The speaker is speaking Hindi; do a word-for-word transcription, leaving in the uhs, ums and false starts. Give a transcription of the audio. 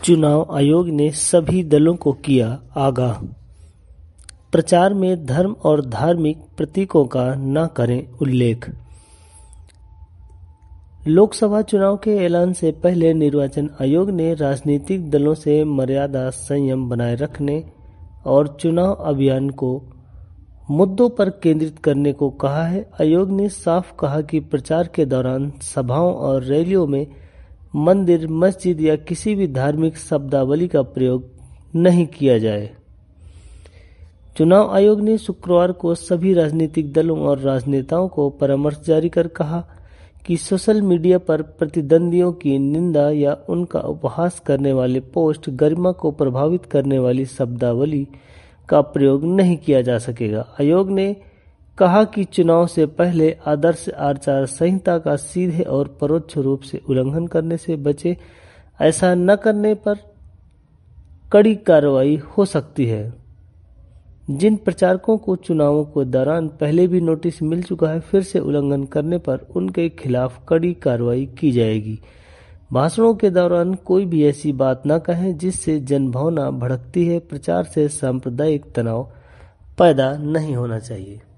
चुनाव आयोग ने सभी दलों को किया आगाह। प्रचार में धर्म और धार्मिक प्रतीकों का न करें उल्लेख। लोकसभा चुनाव के ऐलान से पहले निर्वाचन आयोग ने राजनीतिक दलों से मर्यादा संयम बनाए रखने और चुनाव अभियान को मुद्दों पर केंद्रित करने को कहा है। आयोग ने साफ कहा कि प्रचार के दौरान सभाओं और रैलियों में मंदिर, मस्जिद या किसी भी धार्मिक शब्दावली का प्रयोग नहीं किया जाए। चुनाव आयोग ने शुक्रवार को सभी राजनीतिक दलों और राजनेताओं को परामर्श जारी कर कहा कि सोशल मीडिया पर प्रतिद्वंदियों की निंदा या उनका उपहास करने वाले पोस्ट, गरिमा को प्रभावित करने वाली शब्दावली का प्रयोग नहीं किया जा सकेगा। आयोग ने कहा कि चुनाव से पहले आदर्श आचार संहिता का सीधे और परोक्ष रूप से उल्लंघन करने से बचे। ऐसा न करने पर कड़ी कार्रवाई हो सकती है। जिन प्रचारकों को चुनावों के दौरान पहले भी नोटिस मिल चुका है, फिर से उल्लंघन करने पर उनके खिलाफ कड़ी कार्रवाई की जाएगी। भाषणों के दौरान कोई भी ऐसी बात न कहें जिससे जनभावना भड़कती है। प्रचार से सांप्रदायिक तनाव पैदा नहीं होना चाहिए।